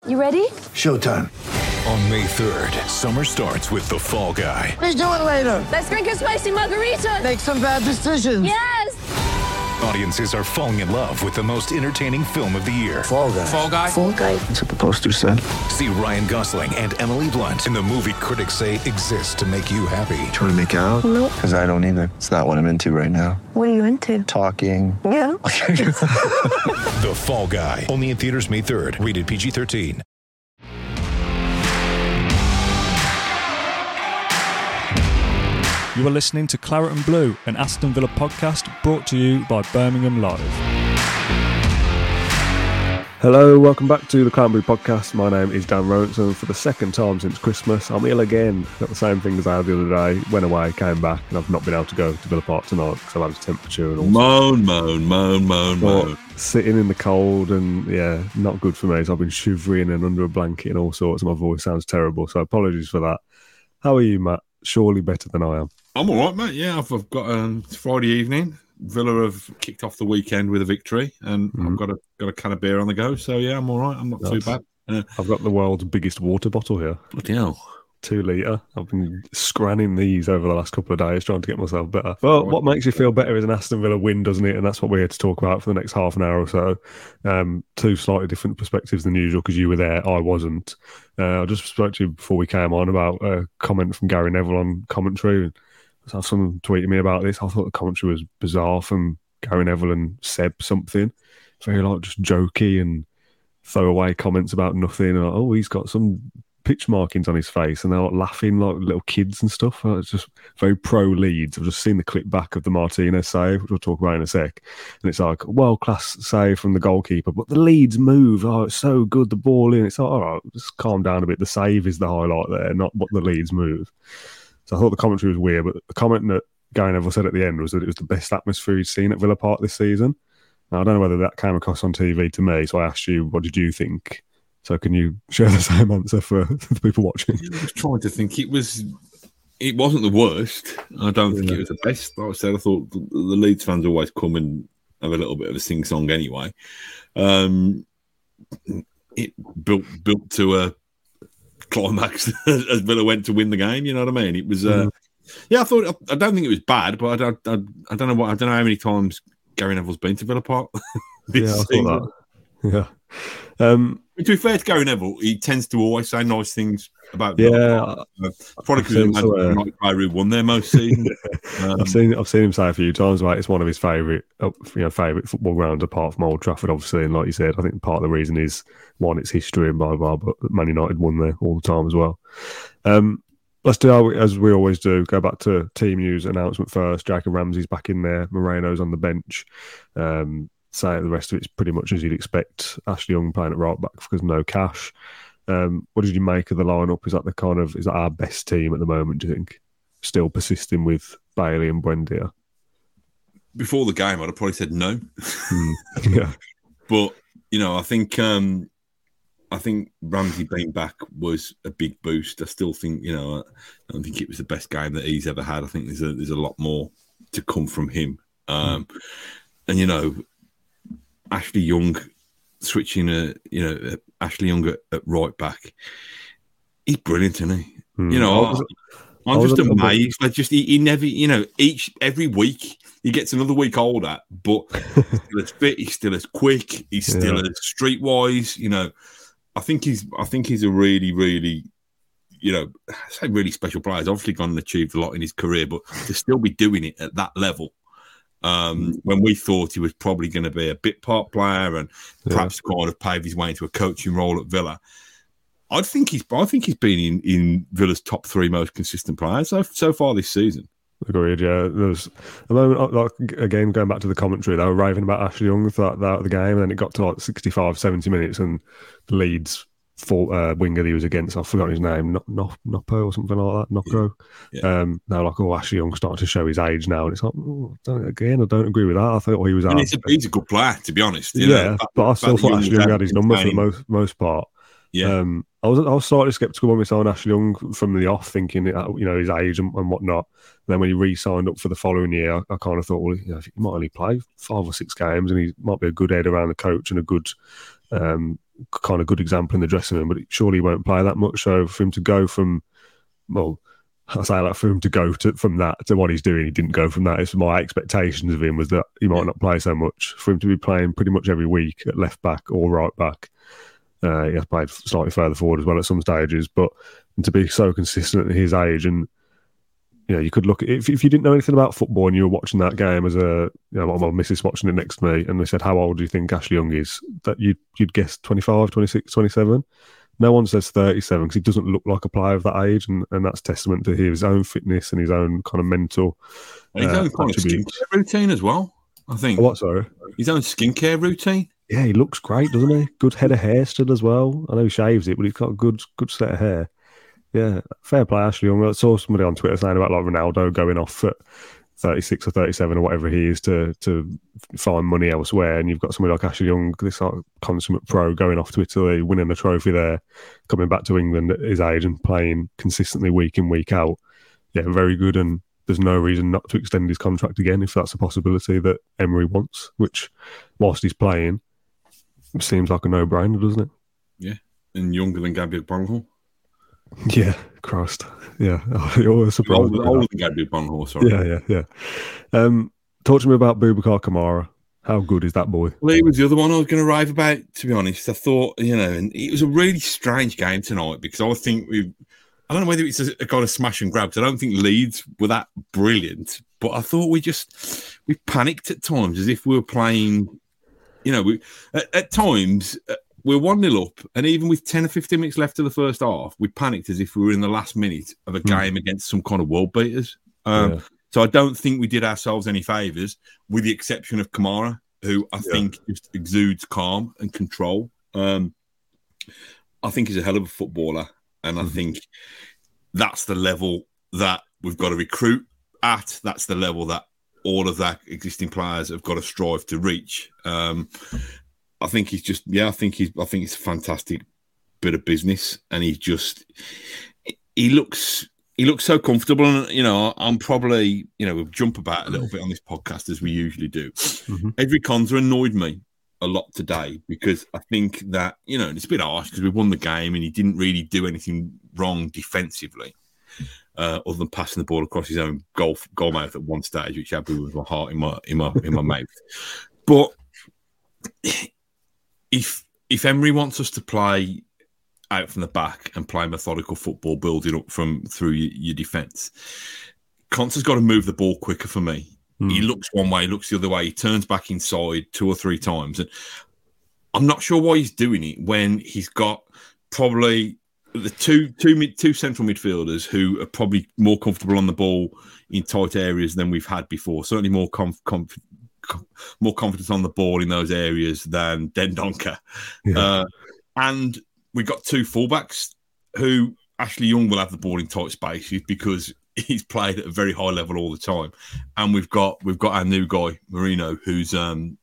You ready? Showtime. On May 3rd, summer starts with The Fall Guy. Let's do it later. Let's drink a spicy margarita. Make some bad decisions. Yes! Audiences are falling in love with the most entertaining film of the year. Fall Guy. Fall Guy? Fall Guy. That's what the poster said. See Ryan Gosling and Emily Blunt in the movie critics say exists to make you happy. Trying to make it out? Nope. Because I don't either. It's not what I'm into right now. What are you into? Talking. Yeah. The Fall Guy. Only in theaters May 3rd. Rated PG-13. You are listening to Claret and Blue, an Aston Villa podcast brought to you by Birmingham Live. Hello, welcome back to the Claret and Blue podcast. My name is Dan Robertson. For the second time since Christmas, I'm ill again. Got the same thing as I had the other day. Went away, came back, and I've not been able to go to Villa Park tonight because I've had a temperature and all. Moan. Sitting in the cold and, yeah, not good for me. So I've been shivering and under a blanket and all sorts. My voice sounds terrible, so apologies for that. How are you, Matt? Surely better than I am. I'm all right, mate. Yeah, I've got it's Friday evening. Villa have kicked off the weekend with a victory, and I've got a can of beer on the go. So yeah, I'm all right. I'm not too bad. I've got the world's biggest water bottle here. Bloody hell. 2 litre. I've been scranning these over the last couple of days trying to get myself better. Well, what makes you feel better is an Aston Villa win, doesn't it? And that's what we're here to talk about for the next half an hour or so. 2 slightly different perspectives than usual because you were there, I wasn't. I just spoke to you before we came on about a comment from Gary Neville on commentary. So someone tweeted me about this. I thought the commentary was bizarre from Gary Neville and Seb something. Very just jokey and throwaway comments about nothing. And he's got some pitch markings on his face and they're laughing like little kids and stuff. It's just very pro Leeds. I've just seen the clip back of the Martinez save, which we'll talk about in a sec. And it's like world-class save from the goalkeeper, but the Leeds move, it's so good, the ball in. It's like, all right, just calm down a bit. The save is the highlight there, not what the Leeds move. So I thought the commentary was weird, but the comment that Gary Neville said at the end was that it was the best atmosphere he'd seen at Villa Park this season. Now, I don't know whether that came across on TV to me, so I asked you, what did you think? So can you share the same answer for the people watching? I was trying to think. It wasn't the worst. I don't think it was the best. Like I said, I thought the Leeds fans always come and have a little bit of a sing-song anyway. It built to a climax as Villa went to win the game. You know what I mean? It was, I don't think it was bad, but I don't know how many times Gary Neville's been to Villa Park. I thought that. Yeah. To be fair to Gary Neville, he tends to always say nice things about Villa Park. Probably because of the player who won there most season. I've seen him say a few times, it's one of his favourite football grounds apart from Old Trafford, obviously. And like you said, I think part of the reason is one, it's history and blah blah. But Man United won there all the time as well. Let's do as we always do. Go back to team news announcement first. Jacob Ramsey's back in there. Moreno's on the bench. Say the rest of it's pretty much as you'd expect. Ashley Young playing at right back because no Cash. What did you make of the lineup? Is that our best team at the moment? Do you think? Still persisting with Bailey and Buendia? Before the game, I'd have probably said no. Yeah, but I think Ramsey being back was a big boost. I still think I don't think it was the best game that he's ever had. I think there's a lot more to come from him. And Ashley Young switching Ashley Young at right back. He's brilliant, isn't he? I'm just amazed. He never, every week he gets another week older, but he's still as fit, he's still as quick, he's still as streetwise. I think he's a really, really, really special player. He's obviously gone and achieved a lot in his career, but to still be doing it at that level. When we thought he was probably going to be a bit part player and perhaps kind of pave his way into a coaching role at Villa, I think he's been in Villa's top 3 most consistent players so far this season. Agreed, yeah. There was a moment, again, going back to the commentary, they were raving about Ashley Young throughout the game, and then it got to 65, 70 minutes, and the Leeds winger he was against, I've forgotten his name, Noppo or something like that, Nocco. Yeah. They're like, Ashley Young's starting to show his age now, and it's like, I don't agree with that. I thought he was out. He's a good player, to be honest. But I still thought Ashley Young had his number for the most part. Yeah. I was slightly sceptical when we signed Ashley Young from the off, thinking his age and whatnot. And then when he re-signed up for the following year, I kind of thought, he might only play 5 or 6 games, and he might be a good head around the coach and a good kind of good example in the dressing room, but surely he won't play that much. So for him to go from, well, I say like for him to go from that to what he's doing, he didn't go from that. It's my expectations of him was that he might not play so much. For him to be playing pretty much every week at left back or right back, he has played slightly further forward as well at some stages, but to be so consistent at his age, and you could look at if you didn't know anything about football and you were watching that game as my missus watching it next to me, and they said, "How old do you think Ashley Young is?" That you'd guess 25, 26, 27. No one says 37 because he doesn't look like a player of that age, and that's testament to his own fitness and his own kind of mental and his own kind of skincare routine as well. I think. What, sorry? His own skincare routine. Yeah, he looks great, doesn't he? Good head of hair still as well. I know he shaves it, but he's got a good set of hair. Yeah, fair play, Ashley Young. I saw somebody on Twitter saying about like Ronaldo going off at 36 or 37 or whatever he is to find money elsewhere, and you've got somebody like Ashley Young, this sort of consummate pro, going off to Italy, winning a trophy there, coming back to England at his age and playing consistently week in, week out. Yeah, very good, and there's no reason not to extend his contract again if that's a possibility that Emery wants, which, whilst he's playing, seems like a no-brainer, doesn't it? Yeah, and younger than Gabriel Bonhor. Yeah, Christ. Yeah, you're surprised. Older than Gabriel Bonhor, sorry. Yeah. Talk to me about Boubacar Kamara. How good is that boy? Well, he was the other one I was going to rave about, to be honest. I thought, and it was a really strange game tonight because I think I don't know whether it's a kind of smash and grab. I don't think Leeds were that brilliant, but I thought we panicked at times as if we were playing, at times... We're 1-0 up, and even with 10 or 15 minutes left of the first half, we panicked as if we were in the last minute of a game against some kind of world beaters. So I don't think we did ourselves any favours, with the exception of Kamara, who I think just exudes calm and control. I think he's a hell of a footballer, and I think that's the level that we've got to recruit at. That's the level that all of that existing players have got to strive to reach. I think he's just, I think it's a fantastic bit of business, and he looks so comfortable. And I'm probably, we'll jump about a little bit on this podcast as we usually do. Edry Konsa annoyed me a lot today because I think that it's a bit harsh because we won the game and he didn't really do anything wrong defensively, other than passing the ball across his own goal mouth at one stage, which had with my heart in my mouth, but. If Emery wants us to play out from the back and play methodical football, building up through your defence, Konsa's got to move the ball quicker for me. He looks one way, he looks the other way, he turns back inside 2 or 3 times, and I'm not sure why he's doing it when he's got probably the two central midfielders who are probably more comfortable on the ball in tight areas than we've had before. Certainly more confidence on the ball in those areas than Dendoncker. And we've got 2 fullbacks who Ashley Young will have the ball in tight spaces because he's played at a very high level all the time. And we've got our new guy, Marino, who's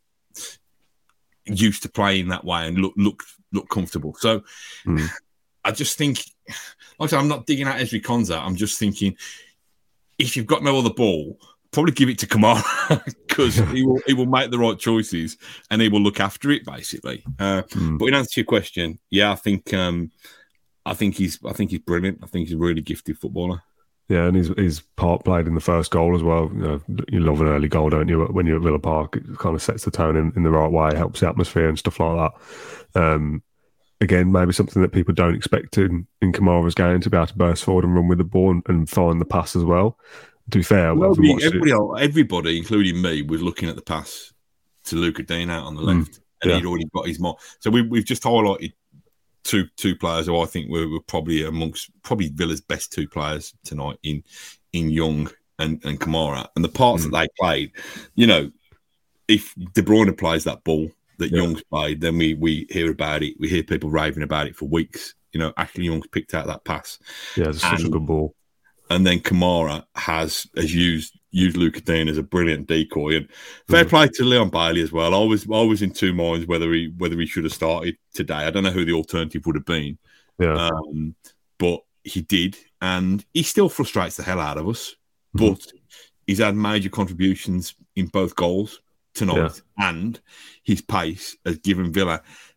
used to playing that way and look comfortable. So I just think, like I said, I'm not digging out Edry Konsa. I'm just thinking, if you've got no other ball, probably give it to Kamara because he will make the right choices and he will look after it basically. But in answer to your question, I think he's brilliant. I think he's a really gifted footballer. Yeah, and his part played in the first goal as well. You love an early goal, don't you? When you're at Villa Park, it kind of sets the tone in the right way, helps the atmosphere and stuff like that. Again, maybe something that people don't expect in Kamara's game, to be able to burst forward and run with the ball and find the pass as well. To be fair, everybody, including me, was looking at the pass to Luca Dean out on the left, and he'd already got his mark. So we've just highlighted two players who I think were probably amongst Villa's best 2 players tonight in Young and Kamara, and the parts that they played. If De Bruyne plays that ball that Young's played, then we hear about it. We hear people raving about it for weeks. Ashley Young's picked out that pass. Yeah, it's such a good ball. And then Kamara has used Luca Dean as a brilliant decoy. And fair play to Leon Bailey as well. I was in 2 minds whether he should have started today. I don't know who the alternative would have been. Yeah. But he did, and he still frustrates the hell out of us. But he's had major contributions in both goals tonight, and his pace has given Villa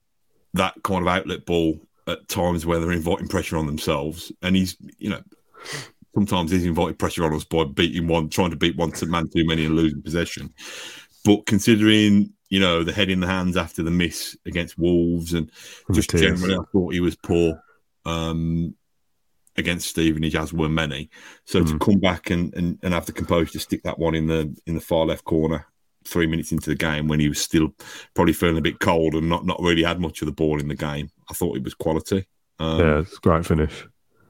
that kind of outlet ball at times where they're inviting pressure on themselves, and he's, sometimes he's inviting pressure on us by trying to beat one man too many and losing possession. But considering, the head in the hands after the miss against Wolves, and just generally, I thought he was poor against Stevenage, as were many. So to come back and have the composure to stick that one in the far left corner 3 minutes into the game, when he was still probably feeling a bit cold and not really had much of the ball in the game, I thought it was quality. It's a great finish.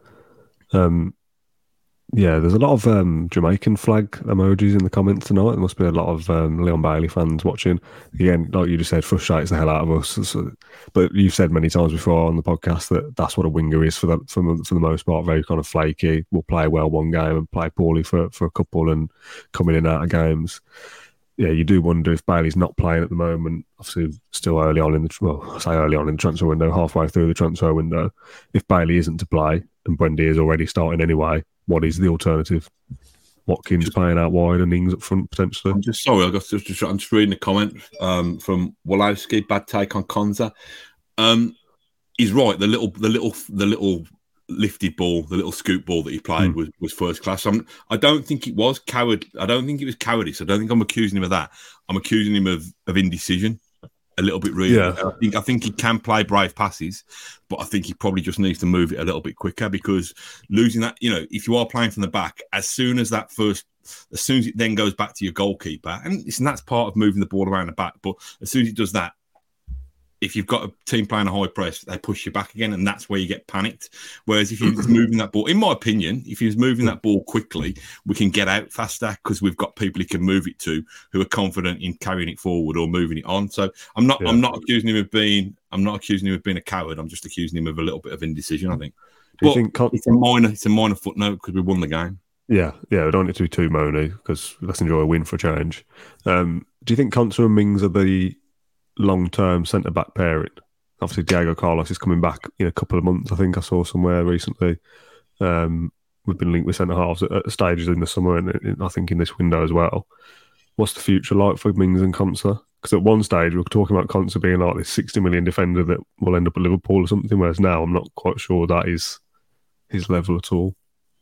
There's a lot of Jamaican flag emojis in the comments tonight. There must be a lot of Leon Bailey fans watching. Again, like you just said, frustrates the hell out of us. But you've said many times before on the podcast that that's what a winger is for the most part. Very kind of flaky. Will play well one game and play poorly for a couple and come in and out of games. Yeah, you do wonder if Bailey's not playing at the moment. Obviously, still early on in the transfer window, halfway through the transfer window. If Bailey isn't to play and Buendia is already starting anyway, what is the alternative? Watkins playing out wide and Ings up front potentially. I'm just sorry, I'm just reading a comment from Wolowski. Bad take on Konsa. He's right. The little lifted ball, the little scoop ball that he played was first class. I don't think it was coward. I don't think it was cowardice. I don't think I'm accusing him of that. I'm accusing him of indecision a little bit, really. Yeah. I think he can play brave passes, but I think he probably just needs to move it a little bit quicker, because losing that, if you are playing from the back, as soon as it then goes back to your goalkeeper, and that's part of moving the ball around the back, but as soon as it does that, if you've got a team playing a high press, they push you back again, and that's where you get panicked. Whereas if you're just moving that ball, in my opinion, if you're moving that ball quickly, we can get out faster because we've got people he can move it to who are confident in carrying it forward or moving it on. So I'm not accusing him of being a coward. I'm just accusing him of a little bit of indecision, I think. It's a minor footnote because we won the game. Yeah, we don't want it to be too moany because let's enjoy a win for a change. Do you think Konsa and Mings are the long-term centre-back pairing? Obviously, Diego Carlos is coming back in a couple of months. I think I saw somewhere recently. We've been linked with centre-halves at stages in the summer, and I think in this window as well. What's the future like for Mings and Konsa? Because at one stage, we were talking about Konsa being like this 60 million defender that will end up at Liverpool or something, whereas now I'm not quite sure that is his level at all.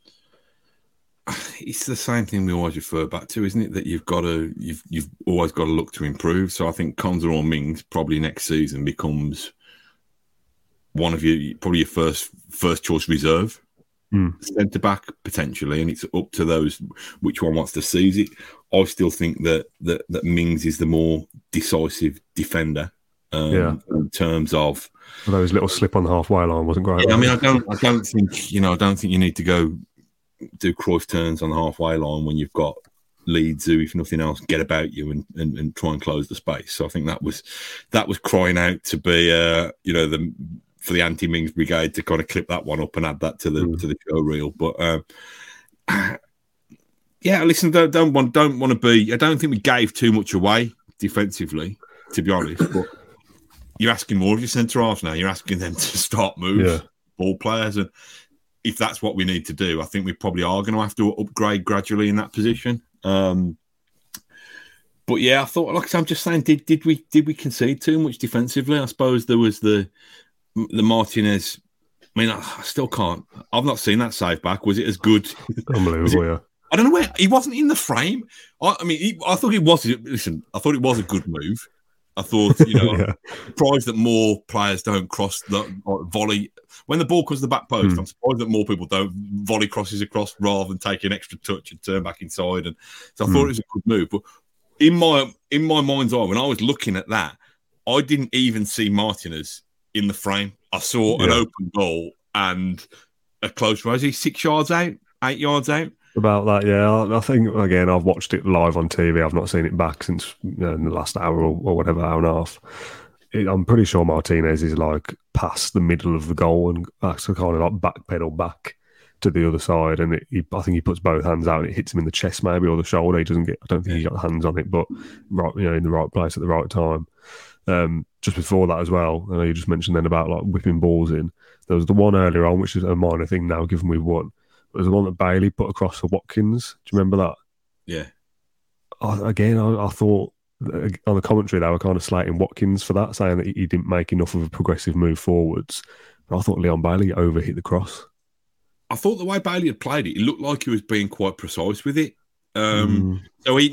It's the same thing we always refer back to, isn't it? That you've always got to look to improve. So I think Konsa or Mings probably next season becomes one of your first choice reserve centre back potentially, and it's up to those which one wants to seize it. I still think that Mings is the more decisive defender in terms of those little slip on the halfway line wasn't great. Yeah, I mean, I don't think you need to go do Cruyff turns on the halfway line when you've got Leeds who, if nothing else, get about you and try and close the space. So I think that was crying out to be for the anti-Mings brigade to kind of clip that one up and add that to the show reel. But listen, don't want to be. I don't think we gave too much away defensively, to be honest. But you're asking more of your centre halves now. You're asking them to start moves, ball players, and if that's what we need to do, I think we probably are going to have to upgrade gradually in that position. But yeah, I thought, like I'm just saying, did we concede too much defensively? I suppose there was the Martinez. I mean, I still can't. I've not seen that save back. Was it as good? Unbelievable, yeah. I don't know where he wasn't in the frame. I thought it was. Listen, I thought it was a good move. I thought, surprised that more players don't cross the volley. When the ball comes to the back post, I'm surprised that more people don't volley crosses across rather than take an extra touch and turn back inside. And so I thought it was a good move. But in my mind's eye, when I was looking at that, I didn't even see Martinez in the frame. I saw an open goal and a close range. Is he 6 yards out, 8 yards out? About that, yeah. I think, again, I've watched it live on TV. I've not seen it back since in the last hour or whatever, hour and a half. I'm pretty sure Martinez is like past the middle of the goal and actually kind of like backpedal back to the other side. And I think he puts both hands out and it hits him in the chest maybe or the shoulder. I don't think he got the hands on it, but in the right place at the right time. Just before that as well, I know you just mentioned then about like whipping balls in. There was the one earlier on, which is a minor thing now, given we won. There's the one that Bailey put across for Watkins. Do you remember that? Yeah. I thought on the commentary, they were kind of slating Watkins for that, saying that he didn't make enough of a progressive move forwards. But I thought Leon Bailey overhit the cross. I thought the way Bailey had played it, it looked like he was being quite precise with it. So he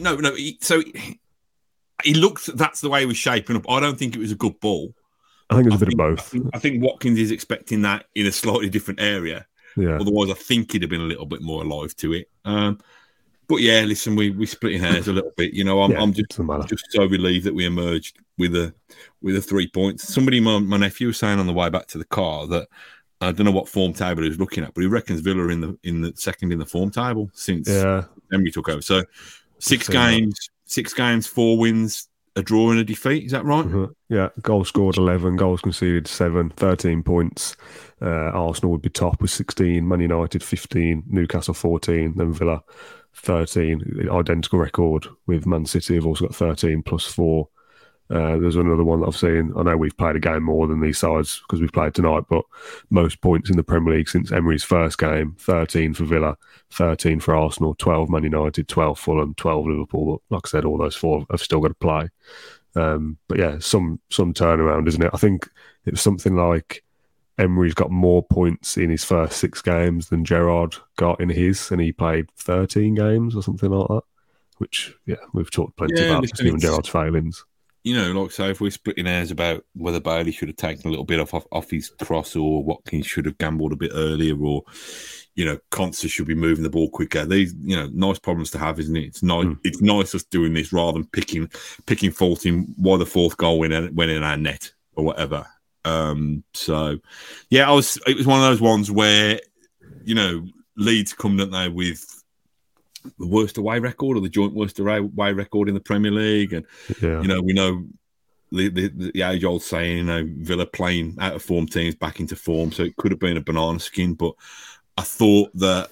looked. That's the way he was shaping up. I don't think it was a good ball. I think it was a bit of both. I think Watkins is expecting that in a slightly different area. Yeah. Otherwise, I think he'd have been a little bit more alive to it. But yeah, listen, we splitting hairs a little bit. You know, I'm just so relieved that we emerged with a 3 points. Somebody, my nephew, was saying on the way back to the car that I don't know what form table he was looking at, but he reckons Villa are in the second in the form table since Emery took over. So 6 games, 4 wins, a draw and a defeat. Is that right? Mm-hmm. Yeah, goals scored 11, goals conceded 7, 13 points. Arsenal would be top with 16, Man United 15, Newcastle 14, then Villa 13. Identical record with Man City. Have also got 13 plus 4. There's another one that I've seen. I know we've played a game more than these sides because we've played tonight, but most points in the Premier League since Emery's first game, 13 for Villa, 13 for Arsenal, 12 Man United, 12 Fulham, 12 Liverpool. But like I said, all those 4 have still got to play. But yeah, some turnaround, isn't it? I think it was something like Emery's got more points in his first 6 games than Gerrard got in his, and he played 13 games or something like that, which, we've talked plenty about Steven Gerrard's failings. You know, like say, if we're splitting hairs about whether Bailey should have taken a little bit off his cross, or Watkins should have gambled a bit earlier, or, you know, Konsa should be moving the ball quicker. These, you know, nice problems to have, isn't it? It's nice. It's nice us doing this rather than picking fault in why the 4th goal went in our net or whatever. So yeah, it was one of those ones where, you know, Leeds come, don't they, with the worst away record or the joint worst away record in the Premier League, and you know, we know the age-old saying, you know, Villa playing out of form teams back into form, so it could have been a banana skin. But I thought that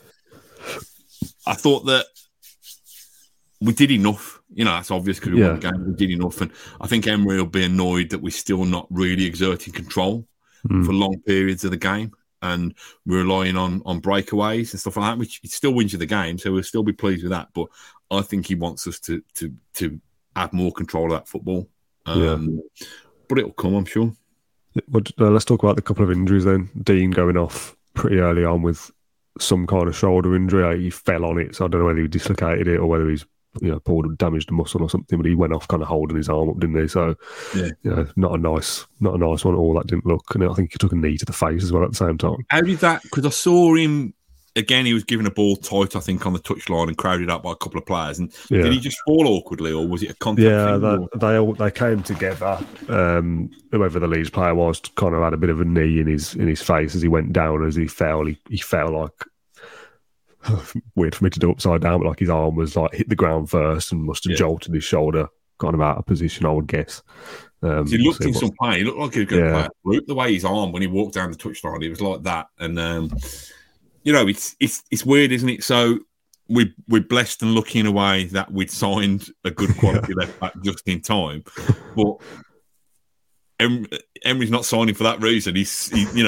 we did enough. You know, that's obvious because we won the game. We did enough, and I think Emery will be annoyed that we're still not really exerting control for long periods of the game. And we're relying on breakaways and stuff like that, which it still wins you the game, so we'll still be pleased with that. But I think he wants us to have more control of that football. But it'll come, I'm sure. Let's talk about the couple of injuries then. Dean going off pretty early on with some kind of shoulder injury. He fell on it, so I don't know whether he dislocated it or whether he's pulled or damaged a muscle or something, but he went off kind of holding his arm up, didn't he? So, not a nice one at all. That didn't look. And I think he took a knee to the face as well at the same time. How did that? Because I saw him again. He was given a ball tight, I think, on the touchline and crowded up by a couple of players. And did he just fall awkwardly, or was it a contact? Yeah, they came together. Whoever the Leeds player was kind of had a bit of a knee in his face as he went down. As he fell, he fell like. Weird for me to do upside down, but like his arm was like hit the ground first and must have jolted his shoulder kind of out of position, I would guess. He looked in some pain. He looked like he was going to play. The way his arm, when he walked down the touchline, it was like that. And, you know, it's weird, isn't it? So we're blessed and lucky in a way that we'd signed a good quality left back just in time. But Emery's not signing for that reason. He's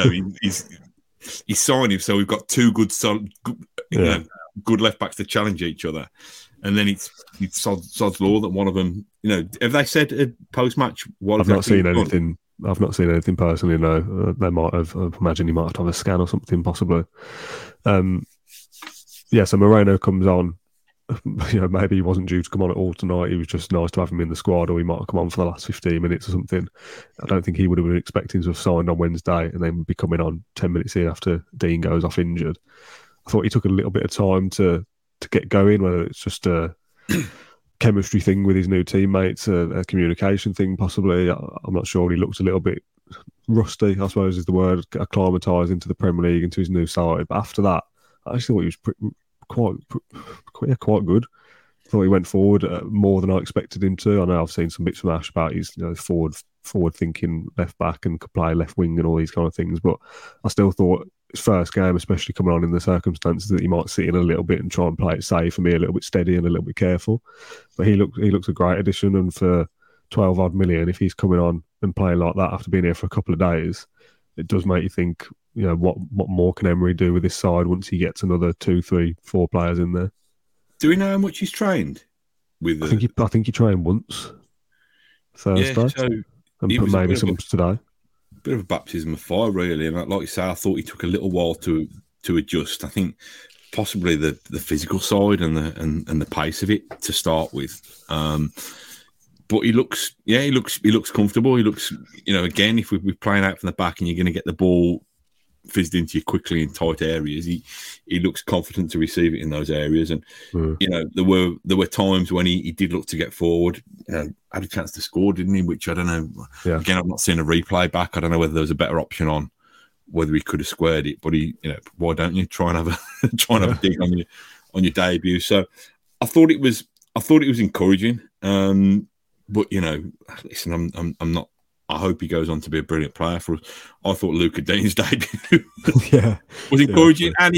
signing, so we've got 2 good left backs to challenge each other, and then it's sod's law that one of them. You know, have they said post match? I've not seen anything. I've not seen anything personally. No, they might have. I imagine he might have a scan or something, possibly. So Moreno comes on. You know, maybe he wasn't due to come on at all tonight. It was just nice to have him in the squad, or he might have come on for the last 15 minutes or something. I don't think he would have been expecting to have signed on Wednesday and then be coming on 10 minutes in after Dean goes off injured. I thought he took a little bit of time to get going, whether it's just a chemistry thing with his new teammates, a communication thing possibly. I'm not sure. He looked a little bit rusty, I suppose is the word, acclimatised into the Premier League, into his new side. But after that, I actually thought he was quite good. I thought he went forward more than I expected him to. I know I've seen some bits from Ash about his forward thinking left back and could play left wing and all these kind of things, but I still thought his first game, especially coming on in the circumstances, that he might sit in a little bit and try and play it safe for me, a little bit steady and a little bit careful. But he looks a great addition, and for 12 odd million, if he's coming on and playing like that after being here for a couple of days, it does make you think, you know, what more can Emery do with this side once he gets another 2, 3, 4 players in there? Do we know how much he's trained with? I think he trained once. Thursday. So and put maybe some today. Bit of a baptism of fire, really. And like you say, I thought he took a little while to adjust. I think possibly the physical side and the pace of it to start with. But he looks comfortable. He looks, again, if we're playing out from the back and you're going to get the ball fizzed into you quickly in tight areas, he looks confident to receive it in those areas. And there were times when he did look to get forward. Had a chance to score, didn't he? Which I don't know. Yeah. Again, I've not seen a replay back. I don't know whether there was a better option on whether he could have squared it. But why don't you try and have a dig on your debut? So I thought it was encouraging. But listen, I'm not. I hope he goes on to be a brilliant player for us. I thought Luca Dean's debut was encouraging, and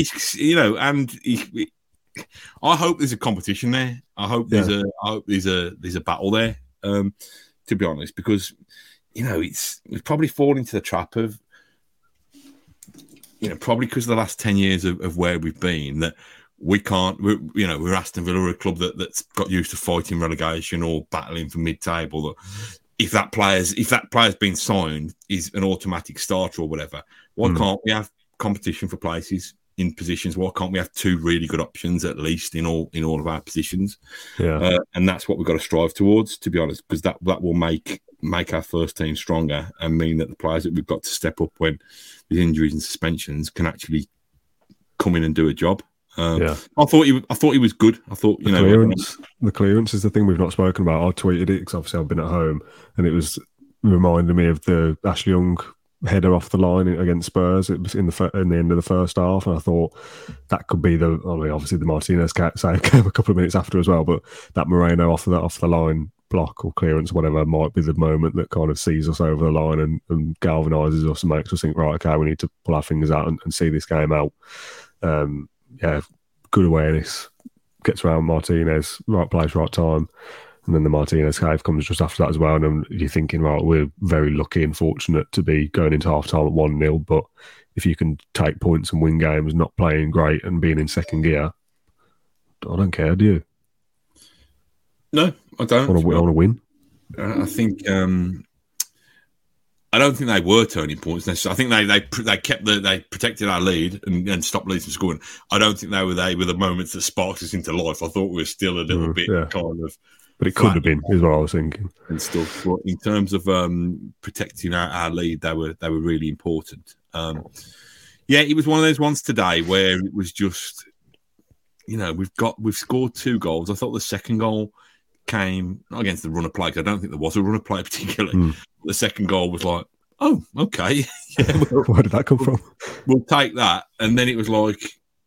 I hope there's a competition there. I hope there's a battle there. To be honest, because we've probably fallen into the trap of probably because of the last 10 years of where we've been that we can't. We're Aston Villa, we're a club that's got used to fighting relegation or battling for mid-table. That if that player's been signed, is an automatic starter or whatever. Why can't we have competition for places in positions? Why can't we have two really good options at least in all of our positions? Yeah, and that's what we've got to strive towards, to be honest, because that will make our first team stronger and mean that the players that we've got to step up when there's injuries and suspensions can actually come in and do a job. I thought he was good. I thought the clearance is the thing we've not spoken about. I tweeted it because obviously I've been at home, and it was reminding me of the Ashley Young header off the line against Spurs. It was in the end of the first half, and I thought that could be obviously the Martinez save came a couple of minutes after as well, but that Moreno off the line block or clearance, whatever, might be the moment that kind of sees us over the line and galvanises us and makes us think, right, okay, we need to pull our fingers out and see this game out. Good awareness, gets around Martinez, right place, right time, and then the Martinez save comes just after that as well. And then you're thinking, right, we're very lucky and fortunate to be going into half time at 1-0, but if you can take points and win games, not playing great and being in second gear, I don't care, do you? No, I don't. I want to win. I think. I don't think they were turning points. I think they protected our lead and stopped Leeds from scoring. I don't think they were the moments that sparked us into life. I thought we were still a little bit kind of. But it could have been, is what I was thinking. And stuff. But in terms of protecting our lead, they were really important. It was one of those ones today where it was just, we've scored 2 goals. I thought the second goal came not against the run of play, because I don't think there was a run of play particularly. The second goal was like, oh, okay. Where did that come from? We'll take that. And then it was like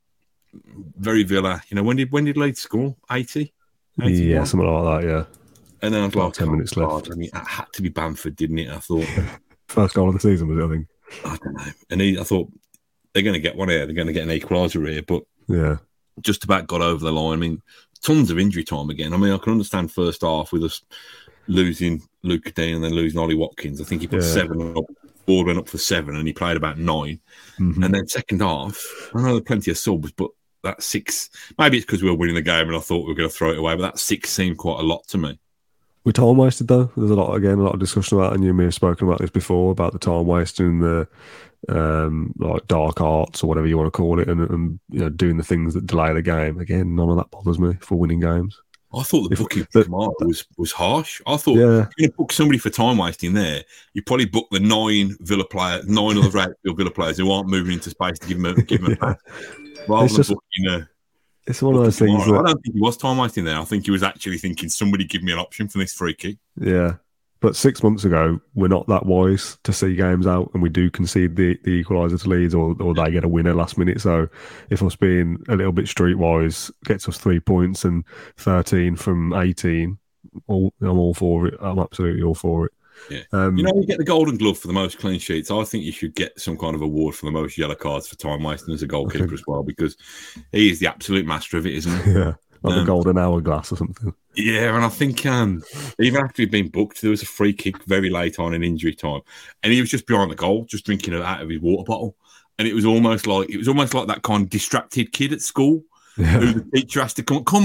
very Villa. When did Leeds score? 80? Yeah, something like that, yeah. And then I was like, 10 minutes left. I mean, it had to be Bamford, didn't it? I thought. First goal of the season, was it, I think? I don't know. And I thought, they're going to get one here. They're going to get an equaliser here. But just about got over the line. I mean, tons of injury time again. I mean, I can understand first half with us losing Luca Dean and then losing Ollie Watkins. I think he put 7 up, Ford went up for 7 and he played about 9. And then second half, I know there are plenty of subs, but that 6, maybe it's because we were winning the game and I thought we were going to throw it away, but that 6 seemed quite a lot to me. We time wasted though. There's a lot of discussion about, and you may have spoken about this before, about the time wasting, the like dark arts or whatever you want to call it, and doing the things that delay the game. Again, none of that bothers me for winning games. I thought the booking was harsh. I thought if you're going to book somebody for time wasting there, you probably book the 9 other outfield Villa players who aren't moving into space to give them a pass, rather than booking it's one of those things. I don't think he was time wasting there. I think he was actually thinking, somebody give me an option for this free kick. Yeah. But 6 months ago, we're not that wise to see games out, and we do concede the equaliser to Leeds, or they get a winner last minute. So if us being a little bit streetwise gets us 3 points and 13 from 18, I'm all for it. I'm absolutely all for it. Yeah. You get the Golden Glove for the most clean sheets. I think you should get some kind of award for the most yellow cards for time wasting as a goalkeeper as well, because he is the absolute master of it, isn't he? Yeah. Like the golden hourglass or something. Yeah, and I think even after he'd been booked, there was a free kick very late on in injury time, and he was just behind the goal, just drinking it out of his water bottle, and it was almost like that kind of distracted kid at school who the teacher has to come on,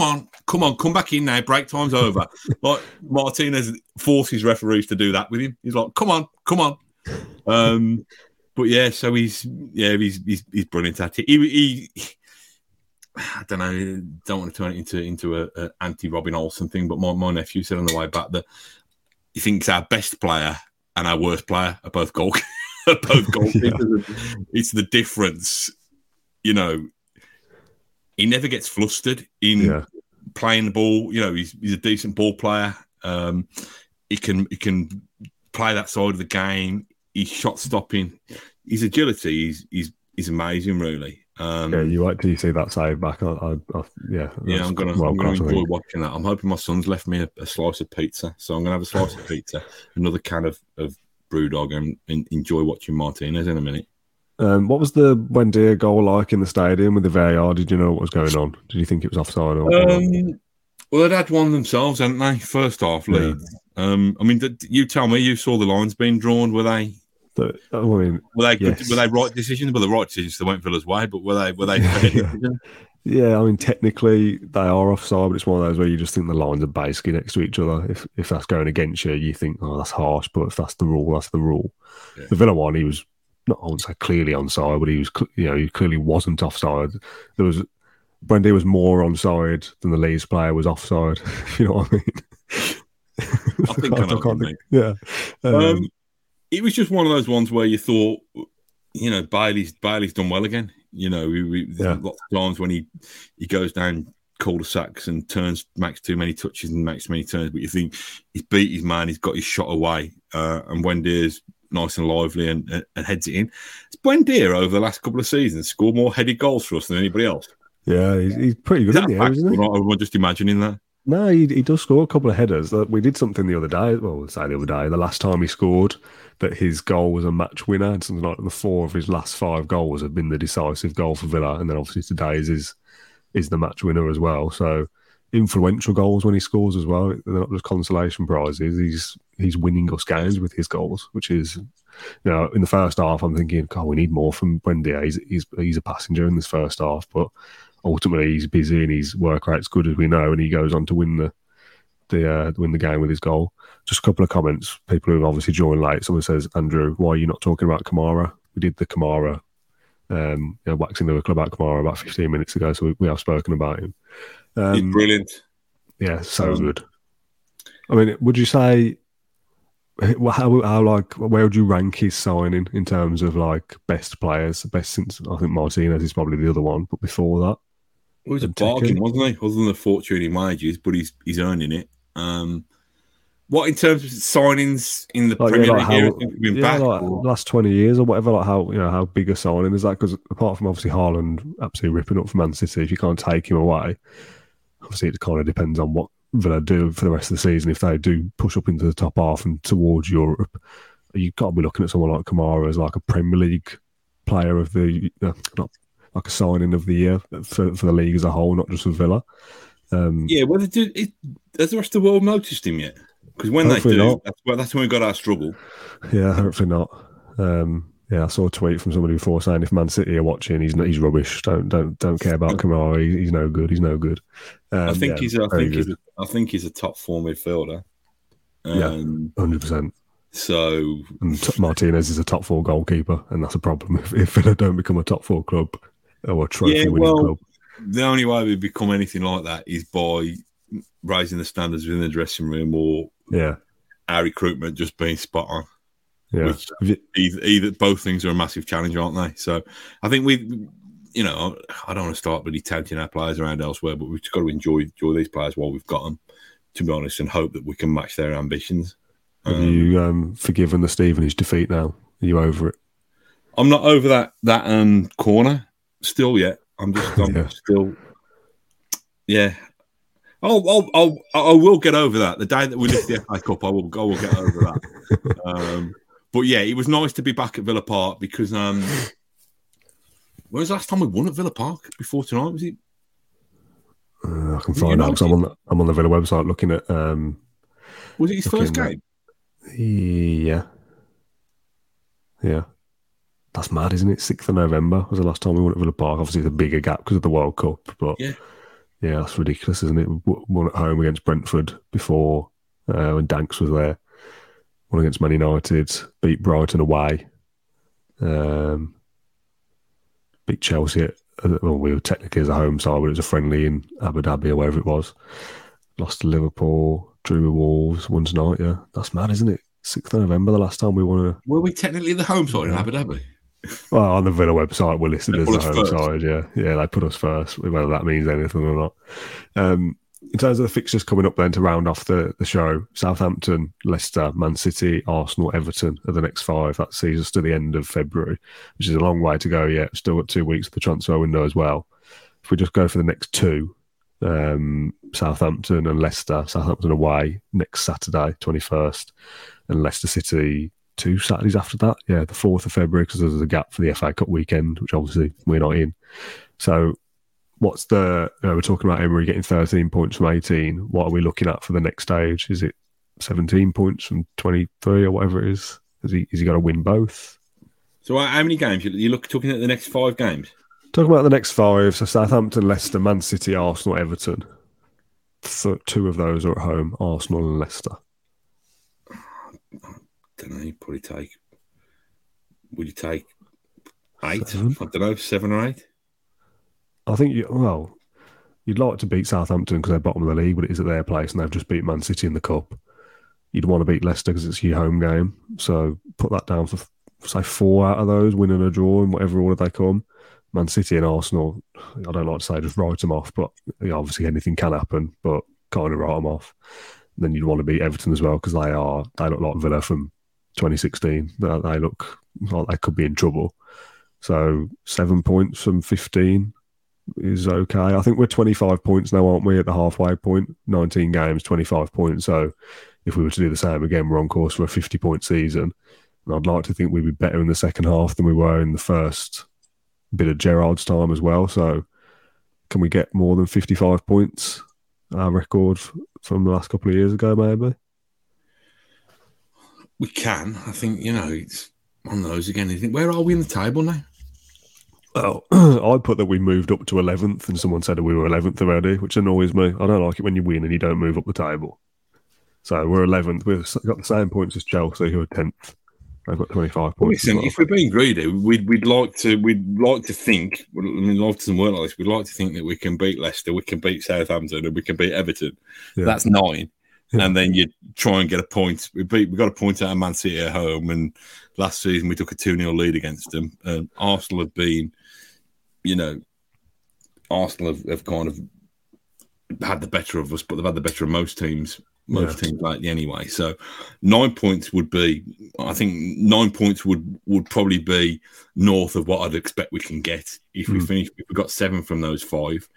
come on, come back in now. Break time's over. Like Martinez forces referees to do that with him. He's like, come on. But yeah, so he's brilliant at it. He I don't know. Don't want to turn it into a anti-Robin Olsen thing, but my nephew said on the way back that he thinks our best player and our worst player are both goalkeepers. It's the difference, you know. He never gets flustered in playing the ball. You know, he's a decent ball player. He can play that side of the game. He's shot stopping. His agility is amazing, really. You wait till you see that save back. I'm gonna enjoy watching that. I'm hoping my son's left me a slice of pizza, so I'm gonna have a slice of pizza, another can of BrewDog, and enjoy watching Martinez in a minute. What was the Buendia goal like in the stadium with the VAR? Did you know what was going on? Did you think it was offside? Or well, they'd had one themselves, hadn't they? First half lead. I mean, you tell me. You saw the lines being drawn. Were they? Were they right decisions? Well, the right decisions. They went Villa's way, but were they fair decisions? Yeah, I mean, technically they are offside, but it's one of those where you just think the lines are basically next to each other. If that's going against you, you think, oh, that's harsh, but if that's the rule, that's the rule. Yeah. The Villa one, he was not, I wouldn't say clearly onside, but he clearly wasn't offside. Buendia was more onside than the Leeds player was offside. If you know what I mean? I think I know what you mean. Yeah. It was just one of those ones where you thought, you know, Bailey's done well again. You know, lots of times when he goes down cul-de-sacs and makes too many touches and makes many turns, but you think he's beat his man, he's got his shot away, and Buendia's nice and lively and heads it in. It's Buendia over the last couple of seasons scored more headed goals for us than anybody else. Yeah, he's pretty good in the air, isn't he? Or am I just imagining that? No, he does score a couple of headers. We did something the other day. Well, we'll say the other day, the last time he scored, that his goal was a match winner. And something like 4 of his last 5 goals have been the decisive goal for Villa. And then obviously today's is the match winner as well. So influential goals when he scores as well. They're not just consolation prizes. He's winning us games with his goals, which is, you know, in the first half, I'm thinking, God, we need more from Buendia. He's a passenger in this first half, but ultimately he's busy and his work rate's good, as we know, and he goes on to win the game with his goal. Just a couple of comments. People who've obviously joined late. Someone says, Andrew, why are you not talking about Kamara? We did the Kamara, waxing the club about Kamara about 15 minutes ago, so we have spoken about him. He's brilliant. Yeah, so good. I mean, would you say how where would you rank his signing in terms of like best players? Best since, I think Martinez is probably the other one, but before that, well, he's a bargain, wasn't he? Other than the fortune in wages, but he's earning it. What in terms of signings in the Premier League? Last 20 years or whatever, like how big a signing is that? Because apart from obviously Haaland absolutely ripping up for Man City, if you can't take him away, obviously it kind of depends on what Villa do for the rest of the season. If they do push up into the top half and towards Europe, you've got to be looking at someone like Kamara as like a Premier League player of the, not like a signing of the year for the league as a whole, not just for Villa. Well, has the rest of the world noticed him yet? Because when hopefully they do, that's when we got our struggle. Yeah, hopefully not. I saw a tweet from somebody before saying if Man City are watching, he's rubbish. Don't care about Kamara. He's no good. He's no good. I think he's a top 4 midfielder. 100%. So Martinez is a top 4 goalkeeper, and that's a problem if Villa don't become a top 4 club or a trophy winning club. The only way we become anything like that is by raising the standards within the dressing room, or our recruitment just being spot on. Yeah, either both things are a massive challenge, aren't they? So I think I don't want to start really touting our players around elsewhere, but we've just got to enjoy these players while we've got them, to be honest, and hope that we can match their ambitions. Have you forgiven the Stevenage defeat now? Are you over it? I'm not over that corner still yet. I'm still. Yeah. I will get over that. The day that we lift the FA Cup, I will get over that. But yeah, it was nice to be back at Villa Park because when was the last time we won at Villa Park? Before tonight, was it? I can find out because I'm on the Villa website looking at. Was it his first game? Yeah. That's mad, isn't it? 6th of November was the last time we won at Villa Park. Obviously, it's a bigger gap because of the World Cup, but Yeah, that's ridiculous, isn't it? Won at home against Brentford before when Danks was there. Won against Man United, beat Brighton away. Beat Chelsea we were technically as a home side, but it was a friendly in Abu Dhabi or wherever it was. Lost to Liverpool, drew with Wolves, won tonight, yeah. That's mad, isn't it? 6th of November, the last time we won Were we technically the home side in Abu Dhabi? Well, on the Villa website, we're listed as the home side, yeah. Yeah, they put us first, whether that means anything or not. In terms of the fixtures coming up then to round off the show, Southampton, Leicester, Man City, Arsenal, Everton are the next 5. That sees us to the end of February, which is a long way to go yet. Still got 2 weeks of the transfer window as well. If we just go for the next 2, Southampton and Leicester, Southampton away next Saturday, 21st, and Leicester City 2 Saturdays after that. Yeah, the 4th of February, because there's a gap for the FA Cup weekend, which obviously we're not in. So what's we're talking about Emery getting 13 points from 18. What are we looking at for the next stage? Is it 17 points from 23 or whatever it is? Is he got to win both? So how many games? You're talking at the next 5 games? Talking about the next 5. So Southampton, Leicester, Man City, Arsenal, Everton. 2 of those are at home, Arsenal and Leicester. I don't know, would you take 8? 7? I don't know, 7 or 8? I think, you'd like to beat Southampton because they're bottom of the league, but it is at their place and they've just beat Man City in the Cup. You'd want to beat Leicester because it's your home game. So put that down for, say, 4 out of those, winning a draw in whatever order they come. Man City and Arsenal, I don't like to say just write them off, but obviously anything can happen, but kind of write them off. And then you'd want to beat Everton as well because they look like Villa from 2016. They look like they could be in trouble. So 7 points from 15 is okay. I think we're 25 points now, aren't we, at the halfway point? 19 games, 25 points. So if we were to do the same again, we're on course for a 50-point season. And I'd like to think we'd be better in the second half than we were in the first bit of Gerrard's time as well. So can we get more than 55 points? Our record from the last couple of years ago, maybe? We can. I think, it's on those again. You think, where are we in the table now? Well, I put that we moved up to 11th and someone said that we were 11th already, which annoys me. I don't like it when you win and you don't move up the table. So we're 11th. We've got the same points as Chelsea, who are 10th. They've got 25 points. Listen, if we're being greedy, we'd like to think. I mean, life doesn't work like this. We'd like to think that we can beat Leicester, we can beat Southampton, and we can beat Everton. Yeah. That's 9, and then you try and get a point. We got a point out of Man City at home, and last season we took a 2-0 lead against them. And Arsenal have been, Arsenal have kind of had the better of us, but they've had the better of most teams. Most teams lately anyway. So 9 points would be, I think 9 points would probably be north of what I'd expect we can get if we finish. If we got 7 from those 5,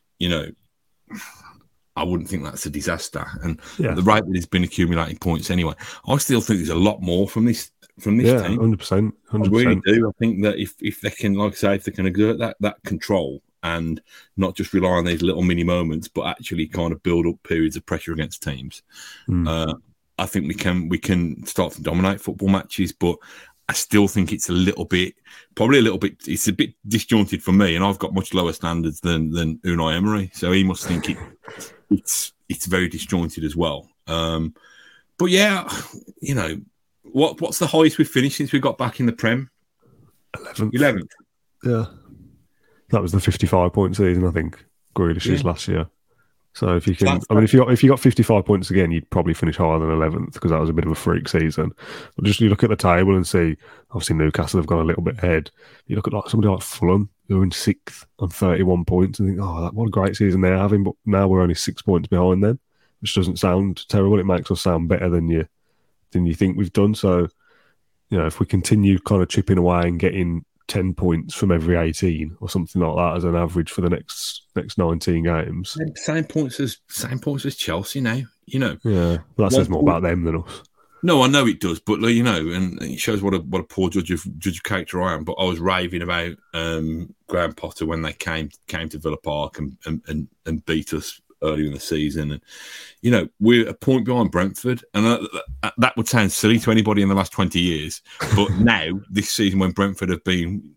I wouldn't think that's a disaster. And the rate that he's been accumulating points anyway, I still think there's a lot more from this team. 100%. I really do. I think that if they can, like I say, if they can exert that control and not just rely on these little mini moments, but actually kind of build up periods of pressure against teams. I think we can start to dominate football matches, but I still think it's it's a bit disjointed for me, and I've got much lower standards than Unai Emery, so he must think it's very disjointed as well. But yeah, what's the highest we've finished since we got back in the Prem? 11th. Yeah. That was the 55-point season, I think, Grealish's last year. So if you can, if you got 55 points again, you'd probably finish higher than 11th because that was a bit of a freak season. But just you look at the table and see, obviously Newcastle have gone a little bit ahead. You look at somebody like Fulham, who are in 6th on 31 points, and think, what a great season they're having. But now we're only 6 points behind them, which doesn't sound terrible. It makes us sound better than you think we've done. So, if we continue kind of chipping away and getting 10 points from every 18 or something like that as an average for the next 19 games. Same points as Chelsea now, Yeah, well, that says more about them than us. No, I know it does, but and it shows what a poor judge of character I am. But I was raving about Graham Potter when they came to Villa Park and beat us earlier in the season, and we're a point behind Brentford, and that would sound silly to anybody in the last 20 years. But now this season, when Brentford have been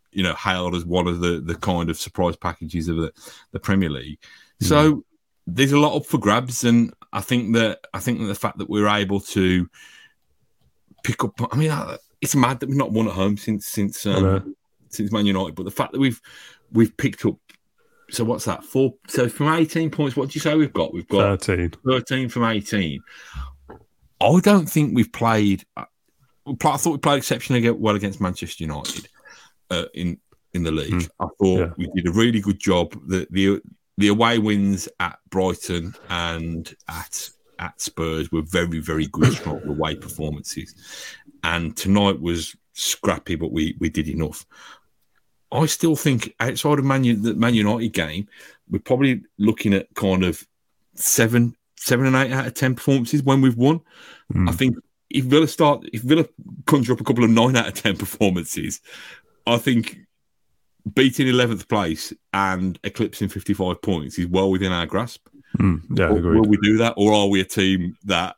hailed as one of the kind of surprise packages of the Premier League. So there's a lot up for grabs, and I think that the fact that we're able to pick up, I mean, it's mad that we've not won at home since Man United, but the fact that we've picked up. So what's that? 4. So from 18 points, what do you say we've got? We've got 13 from 18. I don't think we've played. I thought we played exceptionally well against Manchester United in the league. I thought we did a really good job. The away wins at Brighton and at Spurs were very, very good, strong away performances. And tonight was scrappy, but we did enough. I still think outside of the Man United game, we're probably looking at kind of 7 and 8 out of 10 performances when we've won. I think if Villa conjure up a couple of 9 out of 10 performances, I think beating 11th place and eclipsing 55 points is well within our grasp. Yeah, agreed. Will we do that, or are we a team that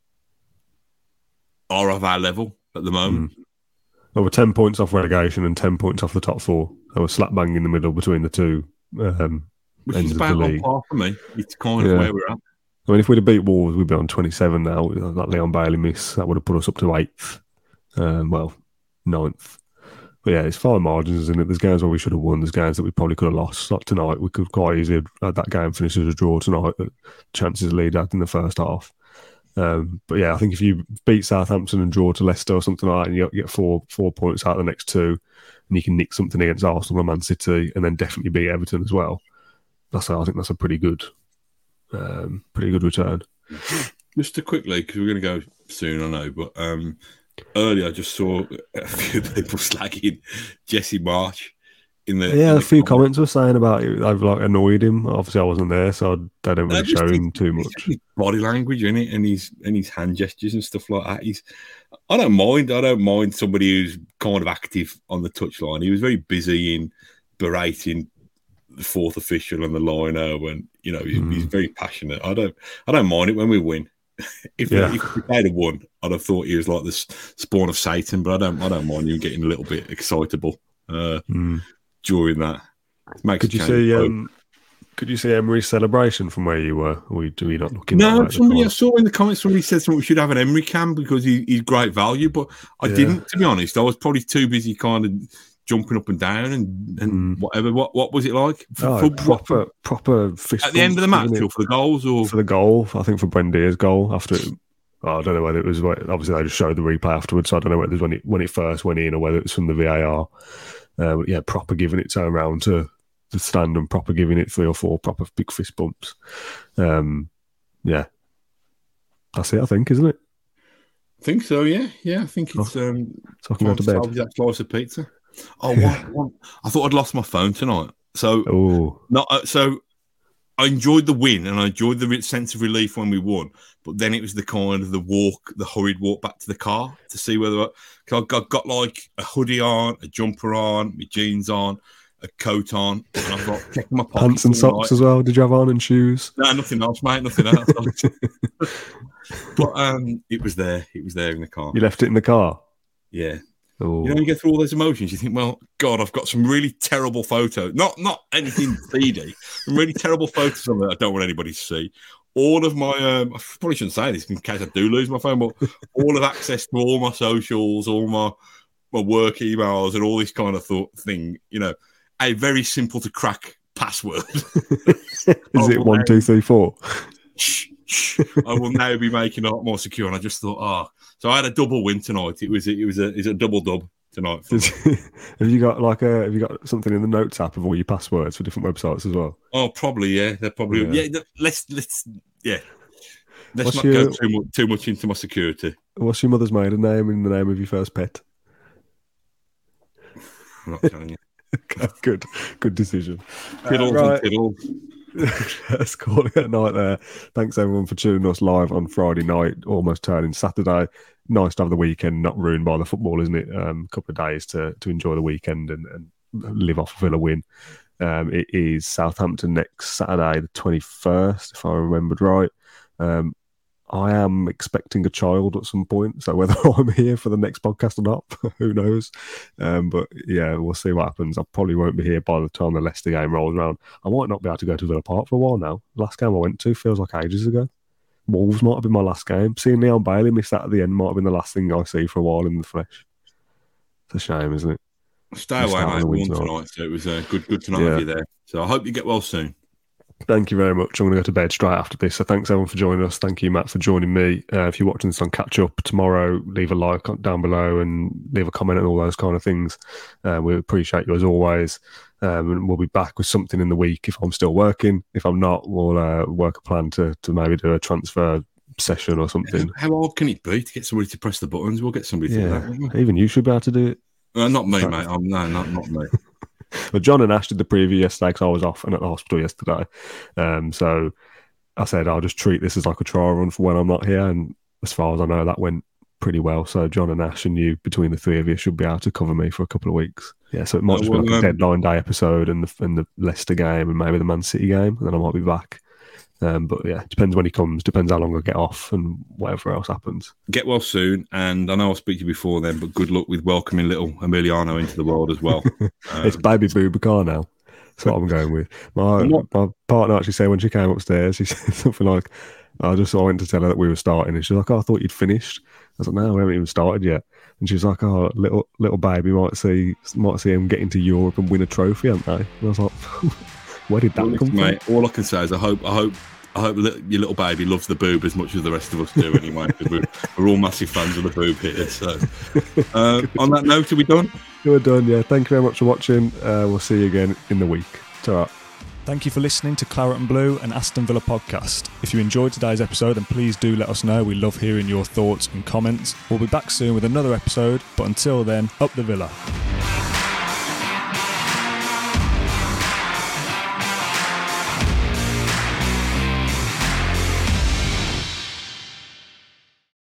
are of our level at the moment? Well, we're 10 points off relegation and 10 points off the top 4. So we're slap bang in the middle between the two Which ends is of the about on league. par for me. It's kind of where we're at. I mean, if we'd have beat Wolves, we'd be on 27 now. That Leon Bailey miss, that would have put us up to 8th. 9th. But yeah, it's fine margins, isn't it? There's games where we should have won. There's games that we probably could have lost. Like tonight, we could quite easily have had that game finish as a draw tonight. Chances lead out in the first half. But yeah, I think if you beat Southampton and draw to Leicester or something like that, and you get four points out of the next 2, and you can nick something against Arsenal or Man City, and then definitely beat Everton as well. I think that's a pretty good return. Just to quickly, because we're going to go soon, I know, but earlier I just saw a few people slagging Jesse Marsch a few comments were saying about it. I've annoyed him. Obviously, I wasn't there, so I don't really show him too much. His body language, isn't it, and his hand gestures and stuff like that. I don't mind somebody who's kind of active on the touchline. He was very busy in berating the fourth official and the liner, and he's very passionate. I don't mind it when we win. If they'd have won, I'd have thought he was like the spawn of Satan. But I don't mind you getting a little bit excitable during that. Could you see Emery's celebration from where you were? Or do we not looking? No, I saw in the comments somebody said we should have an Emery cam because he's great value, but I didn't. To be honest, I was probably too busy kind of jumping up and down and whatever. What was it like? Proper fist at the end of the match, or for the goals, or for the goal? I think for Buendia's goal after. I don't know whether it was. Obviously, they just showed the replay afterwards, so I don't know whether it was when it first went in or whether it was from the VAR. Proper giving it turn around to the stand and proper giving it 3 or 4 proper big fist bumps. That's it. I think, isn't it? I think so. Yeah. I think it's. So I can go to bed. That slice of pizza. Oh, I thought I'd lost my phone tonight. So I enjoyed the win and I enjoyed the sense of relief when we won. But then it was the kind of the hurried walk back to the car to see whether I got like a hoodie on, a jumper on, my jeans on, a coat on, and I've got checking my pockets. Pants and socks as well. Did you have on, and shoes? No, nothing else, mate. Nothing else. But it was there. It was there in the car. You left it in the car? Yeah. Ooh. You get through all those emotions, you think, well, God, I've got some really terrible photos. Not anything seedy. Some really terrible photos on there I don't want anybody to see. All of my, I probably shouldn't say this in case I do lose my phone, but all of access to all my socials, all my work emails and all this kind of thing, a very simple to crack password. Is it 1, 2, 3, 4? I will now be making it a lot more secure. And I just thought, so I had a double win tonight. It was a double dub tonight. Have you got something in the notes app of all your passwords for different websites as well? Oh, probably, yeah. They're probably Let's not go too much into my security. What's your mother's maiden name in the name of your first pet? I'm not telling you. Good decision. Tiddles and tiddles. Let's call it a night there. Thanks everyone for tuning us live on Friday night, almost turning Saturday. Nice to have the weekend not ruined by the football, isn't it? A couple of days to enjoy the weekend and live off a Villa win. It is Southampton next Saturday, the 21st, if I remembered right. I am expecting a child at some point, so whether I'm here for the next podcast or not, who knows? But yeah, we'll see what happens. I probably won't be here by the time the Leicester game rolls around. I might not be able to go to Villa Park for a while now. Last game I went to feels like ages ago. Wolves might have been my last game. Seeing Leon Bailey miss that at the end might have been the last thing I see for a while in the flesh. It's a shame, isn't it? Stay away, mate. We won tonight, so it was good to have you there. So I hope you get well soon. Thank you very much. I'm going to go to bed straight after this. So thanks everyone for joining us. Thank you, Matt, for joining me. If you're watching this on Catch Up tomorrow, leave a like down below and leave a comment and all those kind of things. We appreciate you as always. And we'll be back with something in the week if I'm still working. If I'm not, we'll work a plan to maybe do a transfer session or something. How hard can it be to get somebody to press the buttons? We'll get somebody to do that. Even you should be able to do it. Not me, mate. No, not me. But John and Ash did the preview yesterday because I was off and at the hospital yesterday. So I said I'll just treat this as like a trial run for when I'm not here. And as far as I know, that went pretty well. So John and Ash and you, between the three of you, should be able to cover me for a couple of weeks. Yeah, so it might just be like a deadline day episode and the Leicester game and maybe the Man City game. And then I might be back. But yeah, it depends when he comes, depends how long I get off and whatever else happens. Get well soon, and I know I'll speak to you before then, but good luck with welcoming little Emiliano into the world as well. It's baby Boubacar now. That's what I'm going with. My partner actually said when she came upstairs, she said something like, I went to tell her that we were starting, and she's like, I thought you'd finished. I was like, no, we haven't even started yet. And she was like, oh, little baby might see him get into Europe and win a trophy, haven't they? And I was like, where did that come from? Mate, all I can say is I hope your little baby loves the boob as much as the rest of us do anyway, because we're all massive fans of the boob here. So on that note, are we done? We're done, yeah. Thank you very much for watching. We'll see you again in the week. Ta-ra. Thank you for listening to Claret and Blue, an Aston Villa podcast. If you enjoyed today's episode, then please do let us know. We love hearing your thoughts and comments. We'll be back soon with another episode, but until then, up the Villa.